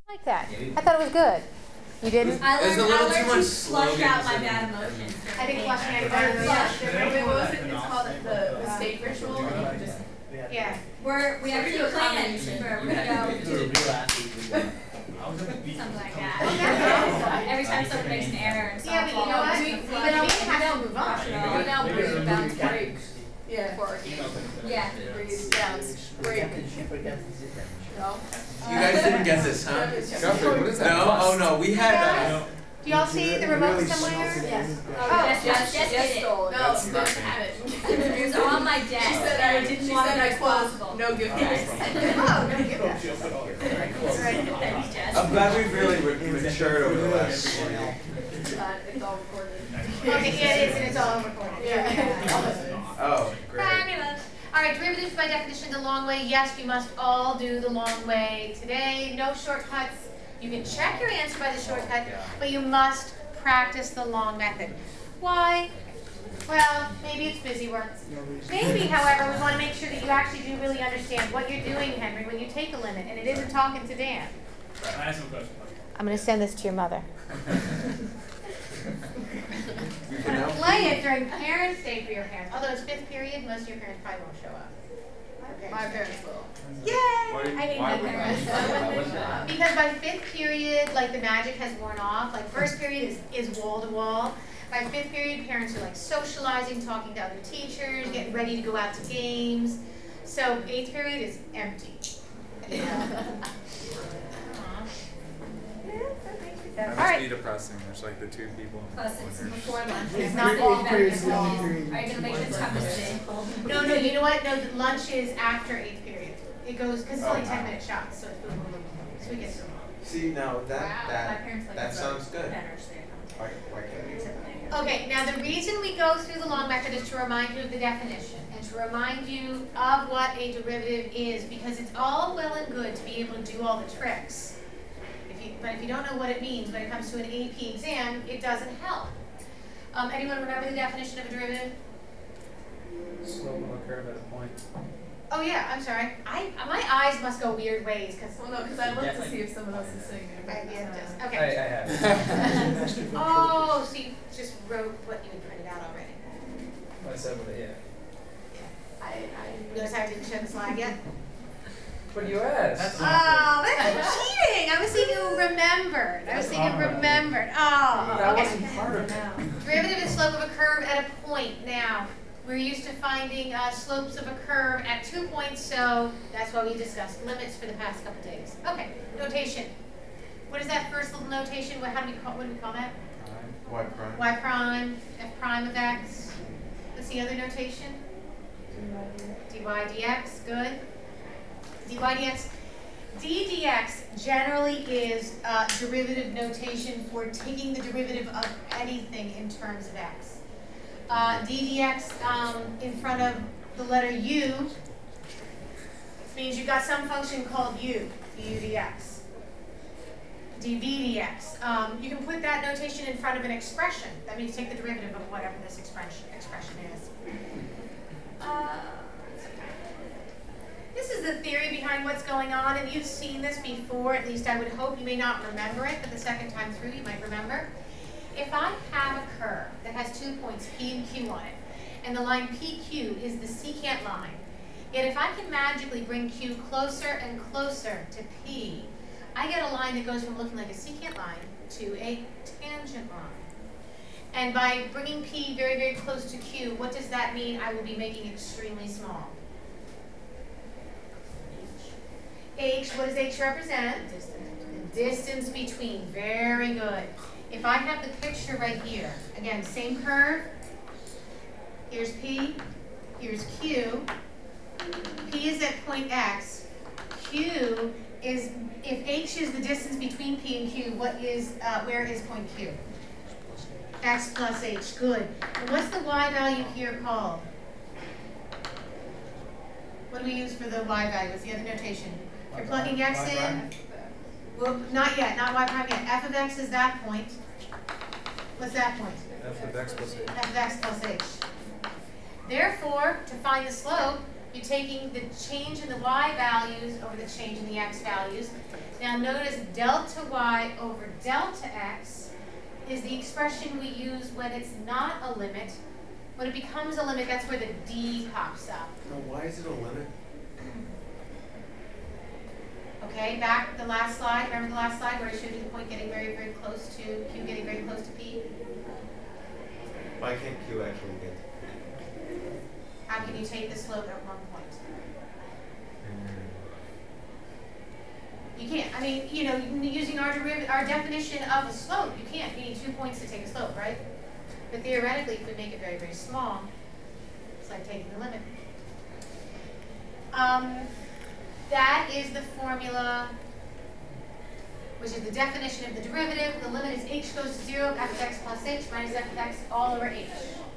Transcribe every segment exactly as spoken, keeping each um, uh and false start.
Like that. I thought it was good. You didn't? I learned, There's a little I learned too much to flush slogan out my in bad it. emotions. I think flushing out your bad emotions. Wait, what was it? It's called the mistake ritual. And you just Yeah. We're, we actually planned for a video. Something like that. Every time someone makes an error in Yeah, but you know what? softball, We, we we, flush we it. have to move on. You now breathe bounce breaks. Yeah. For our game. Yeah. Breathe bounce break. No. You guys didn't get this, huh? What is that? No? Oh no, we had uh, Do y'all see the remote somewhere? Yes. Oh, Yes, Yes, yes, yes, yes, did it. stole it. No, That's you not didn't have it. It was on my desk. She said and I I didn't she want said it I as closed. possible. No gift bags. Oh, no, give that. Thanks, Jess. I'm glad we've really re- matured over the last four years. Uh, it's all recorded. Okay, yeah, it is, and it's all recorded. Yeah. Oh, great. Fabulous. All right, derivatives by definition the long way. Yes, we must all do the long way today. No shortcuts. You can check your answer by the shortcut, but you must practice the long method. Why? Well, maybe it's busy work. Maybe, however, we want to make sure that you actually do really understand what you're doing, Henry, when you take a limit, and it isn't talking to Dan. I have some questions. I'm going to send this to your mother. You I'm can going to help. play it during Parents' Day for your parents. Although it's fifth period, most of your parents probably won't show up. My parents will. Yay! I hate my would- parents. why would that? Because by fifth period, like the magic has worn off. Like first period is, is wall to wall. By fifth period, parents are like socializing, talking to other teachers, getting ready to go out to games. So eighth period is empty. Yeah. That All must right. be depressing. There's like the two people. Plus, it's before lunch. It's not long. Are you gonna make the tough mistake? No, no, you know what? No, the lunch is after eighth period. It goes, because it's Oh, only ten wow. minute shots, so it's boom, boom, boom, boom. So we get through them. See, now that, Wow. My that, parents like that to sounds vote good. better, so they Why, why can't we? Okay, now the reason we go through the long method is to remind you of the definition and to remind you of what a derivative is, because it's all well and good to be able to do all the tricks. If you, but if you don't know what it means when it comes to an A P exam, it doesn't help. Um, anyone remember the definition of a derivative? Slope of a curve at a point. Oh yeah, I'm sorry. I my eyes must go weird ways because. Well, no, because I looked to see if someone else is sitting there. I, yeah, it does. I, I Okay. have it. Oh, so you just wrote what you had printed out already. I said with it, yeah. I, I noticed I didn't show the slide yet. But you asked. Oh, that's cheating! I was thinking remembered. I was thinking remembered. Oh, That okay. wasn't part of it. Derivative is slope of a curve at a point. Now, we're used to finding uh, slopes of a curve at two points, so that's why we discussed limits for the past couple days. Okay, notation. What is that first little notation? What, how do we call? What do we call that? Why prime? Y prime, f prime of x. What's the other notation? dy dx. Good. dy dx. d dx generally is uh, derivative notation for taking the derivative of anything in terms of x. Uh, d dx um, in front of the letter u means you've got some function called u, du dx. dv dx. Um, you can put that notation in front of an expression. That means take the derivative of whatever this expression expression is. Uh, This is the theory behind what's going on, and you've seen this before, at least I would hope. You may not remember it, but the second time through you might remember. If I have a curve that has two points, P and Q on it, and the line P Q is the secant line, yet if I can magically bring Q closer and closer to P, I get a line that goes from looking like a secant line to a tangent line. And by bringing P very, very close to Q, what does that mean? I will be making it extremely small. H, what does H represent? The distance between. Very good. If I have the picture right here, again, same curve. Here's P, here's Q. P is at point X. Q is, if H is the distance between P and Q, what is, uh, where is point Q? X plus H, good. And what's the Y value here called? What do we use for the Y value? What's the other notation? If you're plugging X in, well, not yet, not Y prime yet. F of X is that point. What's that point? F of X plus H. F of X plus H. Therefore, to find the slope, you're taking the change in the Y values over the change in the X values. Now notice delta y over delta x is the expression we use when it's not a limit. When it becomes a limit, that's where the d pops up. Now, why is it a limit? Okay, back the last slide. Remember the last slide where I showed you the point getting very, very close to q getting very close to p? Why can't Q actually get? How can you take the slope at one point? You can't. I mean, you know, using our derivative, our definition of a slope, you can't. You need two points to take a slope, right? But theoretically, if we make it very, very small, it's like taking the limit. Um, that is the formula, which is the definition of the derivative. The limit is h goes to zero, f of x plus h minus f of x all over h.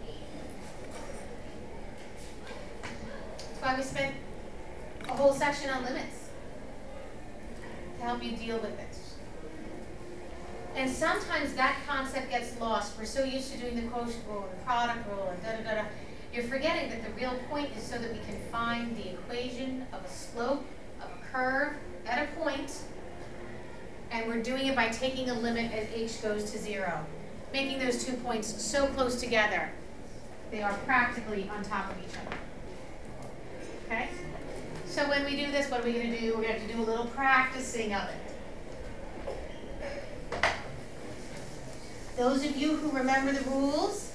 That's why we spent a whole section on limits, to help you deal with it. And sometimes that concept gets lost. We're so used to doing the quotient rule, the product rule, and da da da da. You're forgetting that the real point is so that we can find the equation of a slope of a curve at a point, and we're doing it by taking a limit as h goes to zero, making those two points so close together they are practically on top of each other. Okay? So when we do this, what are we going to do? We're going to have to do a little practicing of it. Those of you who remember the rules,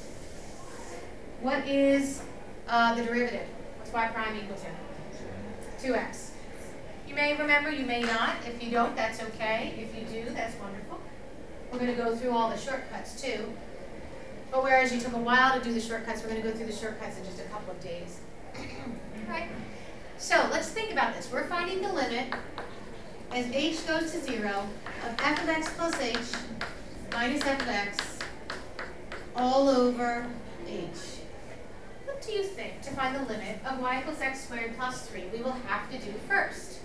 what is uh, the derivative? What's y prime equal to? two x. You may remember, you may not. If you don't, that's okay. If you do, that's wonderful. We're going to go through all the shortcuts too. But whereas you took a while to do the shortcuts, we're going to go through the shortcuts in just a couple of days. Right? So let's think about this. We're finding the limit as h goes to zero of f of x plus h minus f of x all over h. What do you think, to find the limit of y equals x squared plus three, we will have to do first?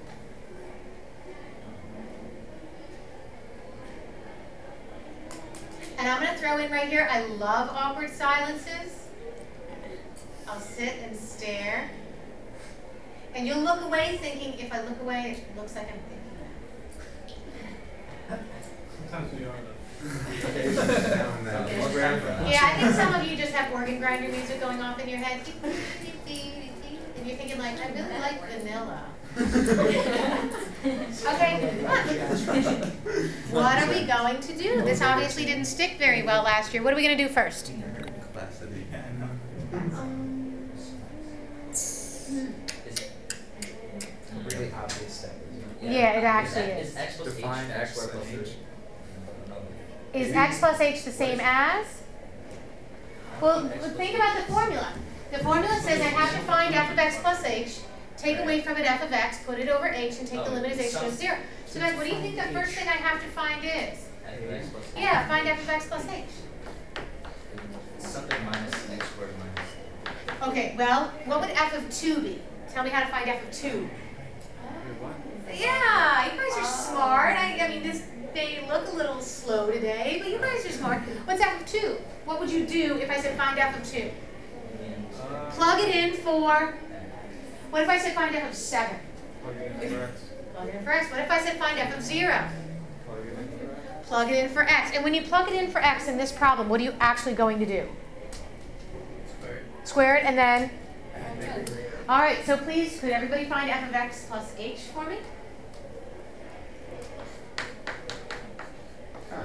And I'm going to throw in right here, I love awkward silences. I'll sit and stare. And you'll look away thinking, if I look away, it looks like I'm thinking that. Sometimes we are though. Okay, so now and then. More ground. Yeah, I think some of you just have organ grinder music going off in your head. And you're thinking like, I really like vanilla. Okay, what are we going to do? This obviously didn't stick very well last year. What are we going to do first? Capacity. Really obvious step, isn't it? Yeah, it actually that- is. X plus H, Define X x squared plus and three. h. Is x plus h the same as? Well, think about the formula. The formula says I have to find f of x plus h, take away from it f of x, put it over h, and take the Oh, limit as h some- goes to zero. So guys, what do you think the first thing I have to find is? F of X plus H. Yeah, find f of x plus h. Something minus X squared minus. Okay, well, what would f of two be? Tell me how to find f of two. Yeah, you guys are smart. I, I mean, this may look a little slow today, but you guys are smart. What's f of two? What would you do if I said find f of two? Uh, Plug it in for, what if I said find f of seven? plug it in for x. Plug it in for x. What if I said find f of zero? Plug it in for x. Plug it in for x. And when you plug it in for x in this problem, what are you actually going to do? Squared. Square it and then? All right, so please, could everybody find f of x plus h for me? Huh.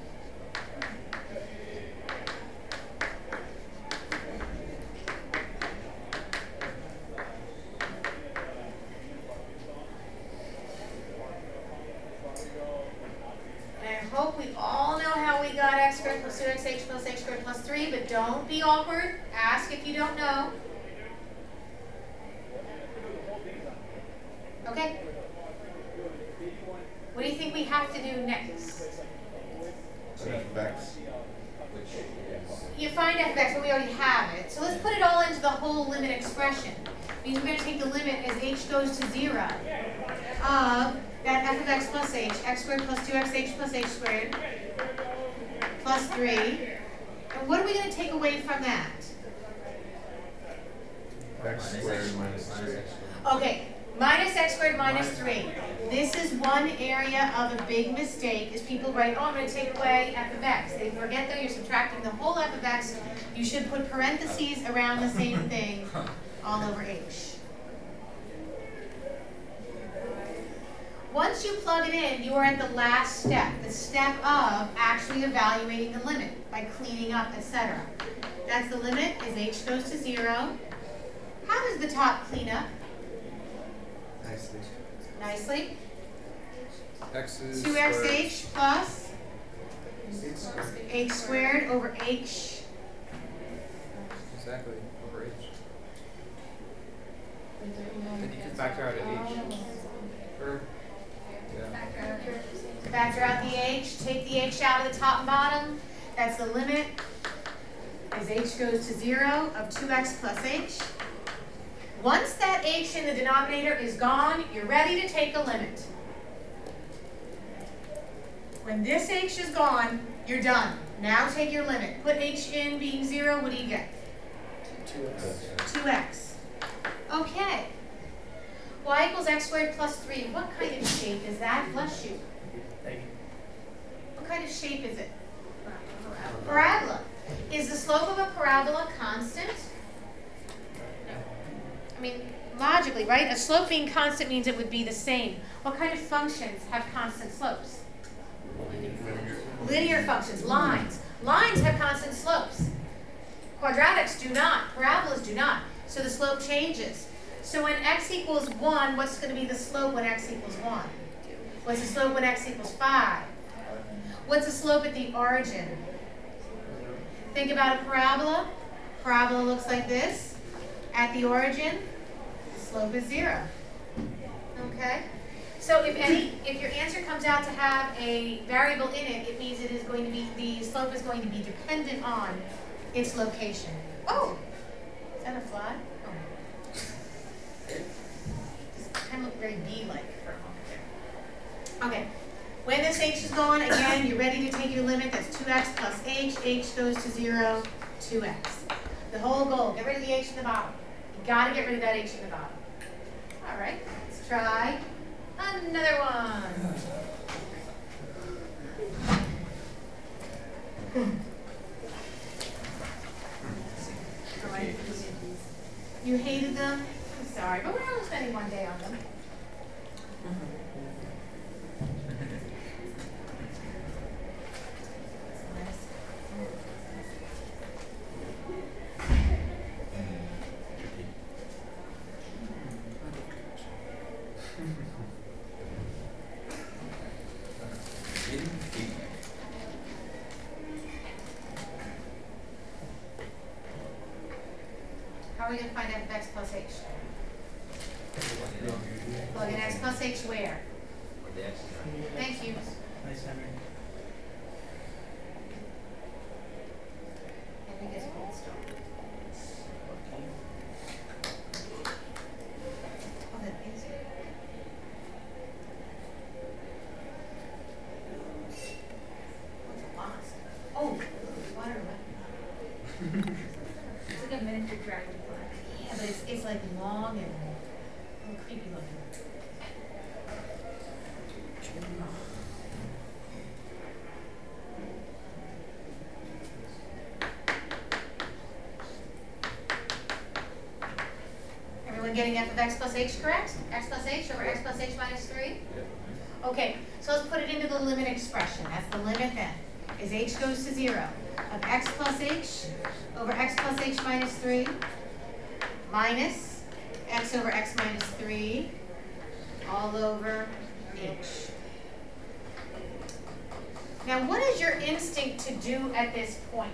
And I hope we all know how we got x squared plus two x h plus h squared plus three, but don't be awkward. Ask if you don't know. Okay? What do you think we have to do next? So f of x. Which is. You find f of x, but we already have it. So let's put it all into the whole limit expression. Means we're going to take the limit as h goes to zero of that f of x plus h, x squared plus two x h plus h squared plus three. And what are we going to take away from that? X squared minus minus three. X squared. Okay, Minus x squared minus three. This is one area of a big mistake is people write, oh, I'm going to take away f of x. They forget that you're subtracting the whole f of x. You should put parentheses around the same thing all over h. Once you plug it in, you are at the last step, the step of actually evaluating the limit by cleaning up, et cetera. That's the limit as h goes to zero. How does the top clean up? Nicely. Nicely. X is two x squared. h plus h squared over h. Exactly. Over H. Then you can factor out an H. Or, yeah. Factor out the h, take the h out of the top and bottom. That's the limit as h goes to zero of two x plus h. Once that h in the denominator is gone, you're ready to take a limit. When this h is gone, you're done. Now take your limit. Put h in being zero, what do you get? Two X. two x. Okay. Y equals x squared plus three. What kind of shape is that? Bless you. What kind of shape is it? Parabola. Is the slope of a parabola constant? I mean, logically, right? A slope being constant means it would be the same. What kind of functions have constant slopes? Linear functions, lines. Lines have constant slopes. Quadratics do not. Parabolas do not. So the slope changes. So when x equals one, what's going to be the slope when x equals one? What's the slope when x equals five? What's the slope at the origin? Think about a parabola. Parabola looks like this. At the origin, the slope is zero. Okay? So if any, if your answer comes out to have a variable in it, it means it is going to be, the slope is going to be dependent on its location. Oh! Is that a fly? Oh. This kind of looked very bee-like for a moment there. Okay. When this h is gone, again, you're ready to take your limit. That's two x plus h. H goes to zero, two x. The whole goal, get rid of the h in the bottom. You gotta get rid of that h in the bottom. All right, let's try another one. You hated them? I'm sorry, but we're only spending one day on them. How are we going to find f of x plus h? Plug in x plus h where? Thank you. Nice Henry. I think it's gold star. Oh, that is it. What's a lost? Oh, water. It's like a miniature dragonfly. Yeah, but it's, it's like long and a little creepy looking. Everyone getting f of x plus h correct? X plus h over x plus h minus three? Okay, so let's put it into the limit expression. That's the limit then. As h goes to zero of x plus h over x plus h minus three minus x over x minus three all over h. Now, what is your instinct to do at this point?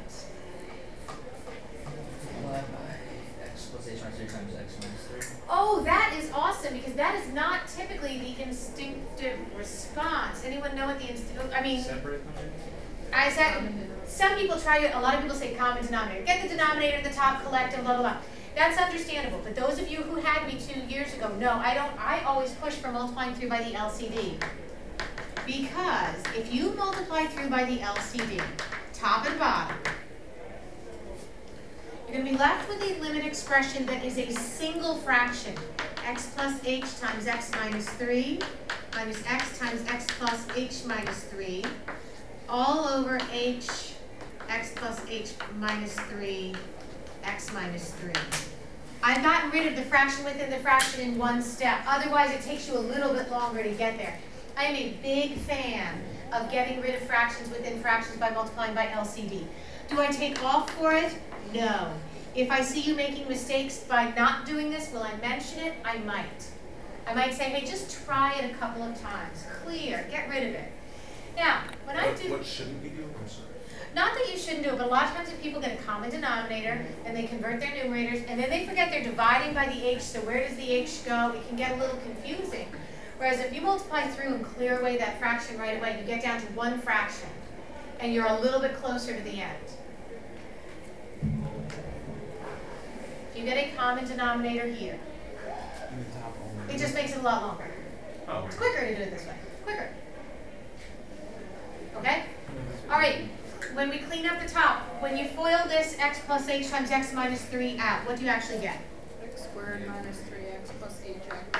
Multiply by X plus H minus three times X minus three. Oh, that is awesome, because that is not typically the instinctive response. Anyone know what the instinct, I mean, Separate them? I said, some people try to, a lot of people say common denominator. Get the denominator at the top, collect, and blah, blah, blah. That's understandable. But those of you who had me two years ago, no, I don't, I always push for multiplying through by the L C D. Because if you multiply through by the L C D, top and bottom, you're going to be left with a limit expression that is a single fraction. x plus h times x minus three minus x times x plus h minus three all over h x plus h minus three x minus three. I've gotten rid of the fraction within the fraction in one step. Otherwise, it takes you a little bit longer to get there. I am a big fan of getting rid of fractions within fractions by multiplying by L C D. Do I take off for it? No. If I see you making mistakes by not doing this, will I mention it? I might. I might say, hey, just try it a couple of times. Clear, get rid of it. Now, when I What, do... what shouldn't we do? I'm sorry. Not that you shouldn't do it, but a lot of times if people get a common denominator and they convert their numerators and then they forget they're dividing by the h, so where does the h go? It can get a little confusing. Whereas if you multiply through and clear away that fraction right away, you get down to one fraction and you're a little bit closer to the end. If you get a common denominator here, it just makes it a lot longer. Oh. It's quicker to do it this way. Quicker. Okay? All right. When we clean up the top, when you FOIL this x plus h times x minus three out, what do you actually get? X squared minus three x plus h x.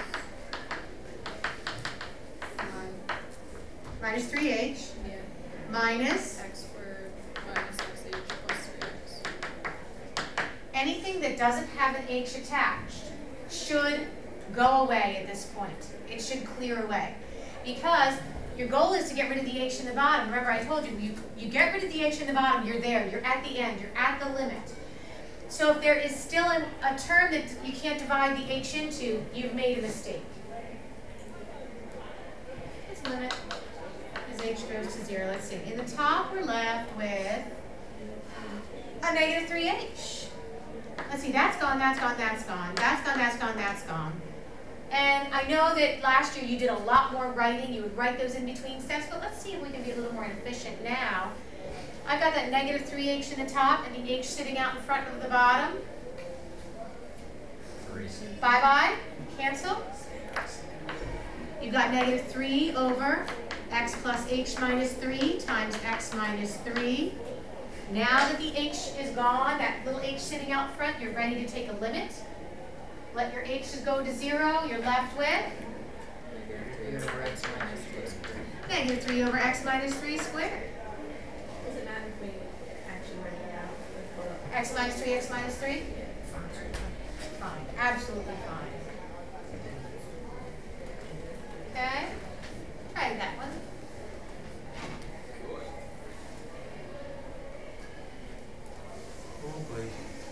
Nine. Minus three h Yeah. minus X squared minus x h plus three x. anything that doesn't have an h attached should go away at this point. It should clear away. Because your goal is to get rid of the h in the bottom. Remember, I told you, you, you get rid of the h in the bottom, you're there, you're at the end, you're at the limit. So if there is still an, a term that you can't divide the h into, you've made a mistake. This limit as h goes to zero. Let's see. In the top, we're left with a negative three h. Let's see, that's gone, that's gone, that's gone, that's gone, that's gone, that's gone. And I know that last year you did a lot more writing. You would write those in between steps, but let's see if we can be a little more efficient now. I've got that negative three h in the top and the h sitting out in front of the bottom. Bye-bye. Cancel. You've got negative three over x plus h minus three times x minus three. Now that the h is gone, that little h sitting out front, you're ready to take a limit. Let your h's go to zero. You're left with negative three over x minus three squared. Does it matter if we actually write it out? X minus three, x minus three? Fine. Absolutely fine. Okay. Try that one. Oh boy.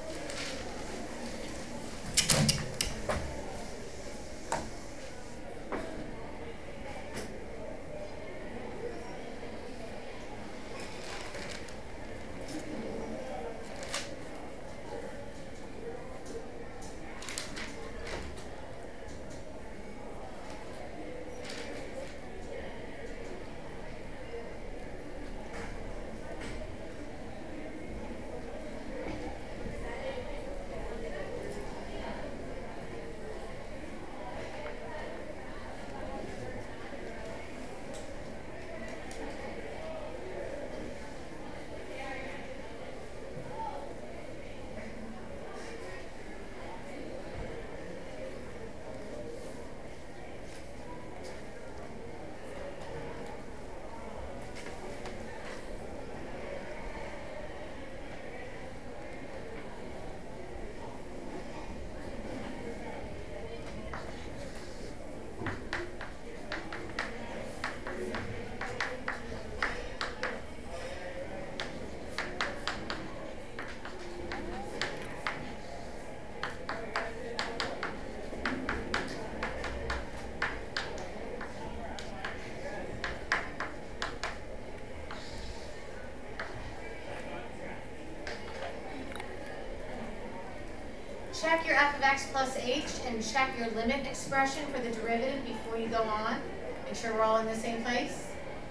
Check your f of x plus h and check your limit expression for the derivative before you go on. Make sure we're all in the same place.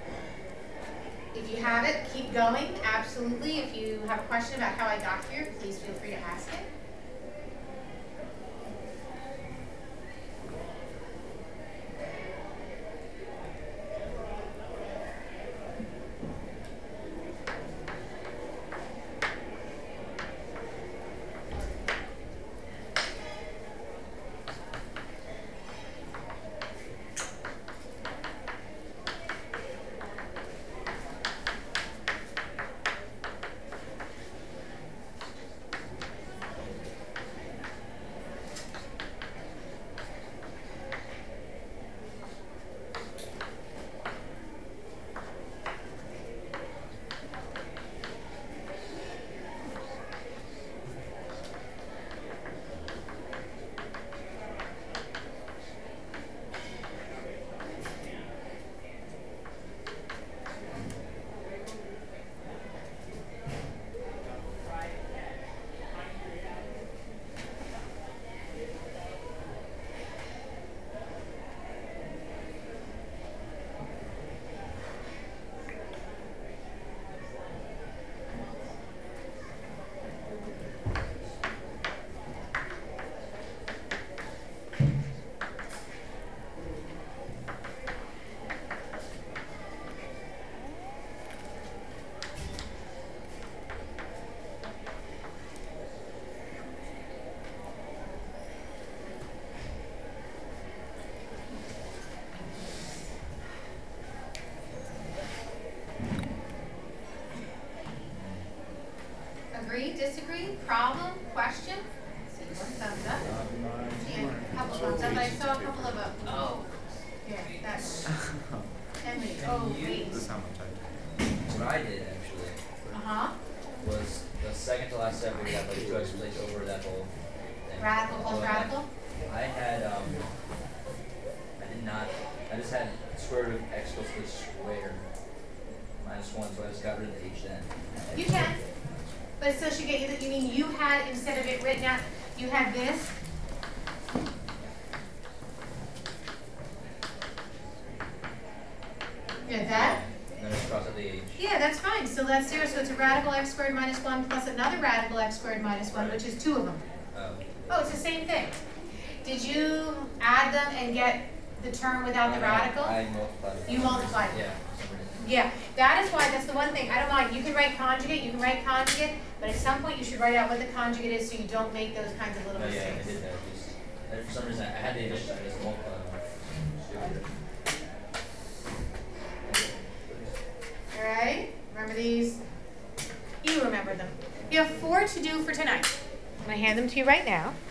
If you have it, keep going, absolutely. If you have a question about how I got here, please feel free to ask it. Agree, disagree, problem, question? See, one thumbs up. Yeah, a couple thumbs up. I saw a couple of them. Oh. Here, that's Henry. Oh, wait. This is how much I did. What I did actually Uh-huh. was the second to last step, we had like two explanations over that whole thing. Radical plus Well, radical? I had, um, I did not, I just had square root of x equals to the square minus one, so I just got rid of the h then. You can. But it still should get you, that you mean you had, instead of it written out, you had this? You had that? And then I just crossed out the h. Yeah, that's fine. So that's zero. So it's a radical x squared minus one plus another radical x squared minus one, which is two of them. Oh. Oh, it's the same thing. Did you add them and get the term without the radical? I multiplied it. You multiplied it. Yeah, for some reason. Yeah, that is why, that's the one thing. I don't mind. You can write conjugate, you can write conjugate, but at some point you should write out what the conjugate is so you don't make those kinds of little No, yeah, I mistakes. did that. Just, and for some reason, I had the addition, I just multiplied them. Stupid. Alright, remember these? You remember them. You have four to do for tonight. I'm going to hand them to you right now.